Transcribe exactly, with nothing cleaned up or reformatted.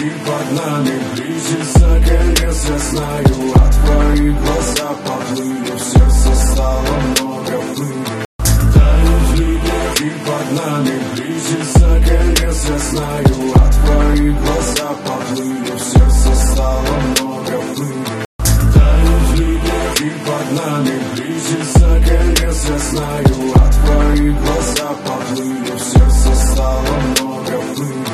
и под нами близится конец, я знаю. А твои глаза поплыли, в сердце стало много пыли. Тают линии, и под нами близится конец, я знаю. А твои глаза поплыли, в сердце стало много пыли. Тают линии, и под нами близится конец, я знаю. А твои глаза поплыли, в сердце стало много пыли.